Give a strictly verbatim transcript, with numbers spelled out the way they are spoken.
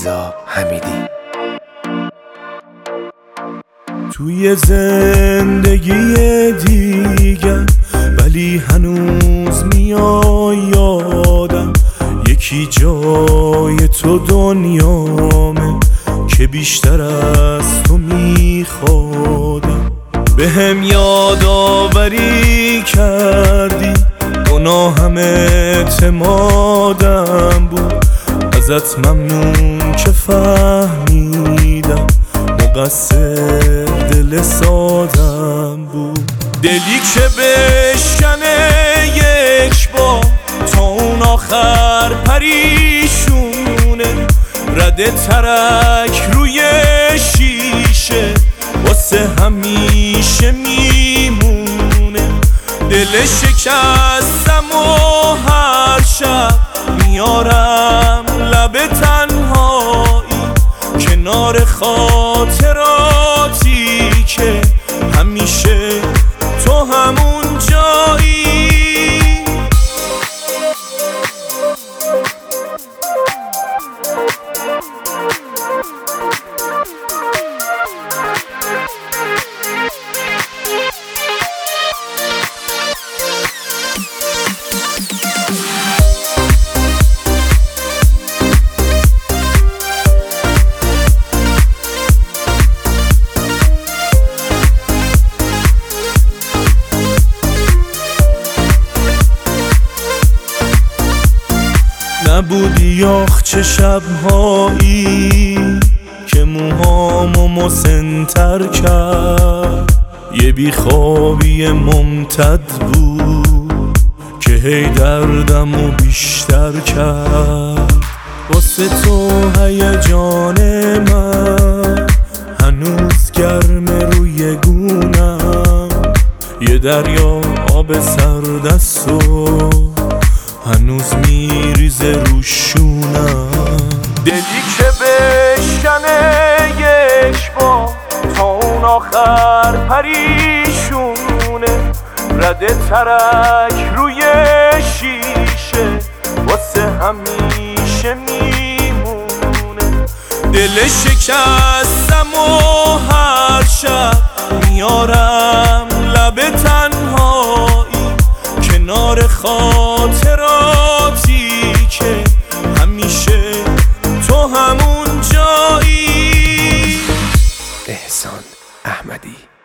رضا حمیدی. توی زندگی دیگر ولی هنوز میای یادم، یکی جای تو دنیامه که بیشتر از تو میخوادم. به هم یادآوری کردی گناهم اعتمادم بود، ازت ممنون که فهمیدم مقصر دل سادم بود. دلی که بشکنه یک بار تا اون آخر پریشونه، رده ترک روی شیشه واسه همیشه میمونه. دل شکستم و هر شب میارم لب تنهایی، کنار خاطراتی که همیشه تو همون جایی. نبودی آخ چه شبهایی که موهامو مسن‌تر کرد، یه بیخوابی ممتد بود که هی دردمو بیشتر کرد. واسه تو هیجان من هنوز گرم روی گونم، یه دریا آب سردست و هنوز میریزه روشونم. دلی که بشکنه یک بار تا اون آخر پریشونه، رده ترک روی شیشه واسه همیشه میمونه. دل شکستم و هر شب میارم لب تنهایی، کنار خاطراتی که همیشه تو همون جایی. احسان احمدی.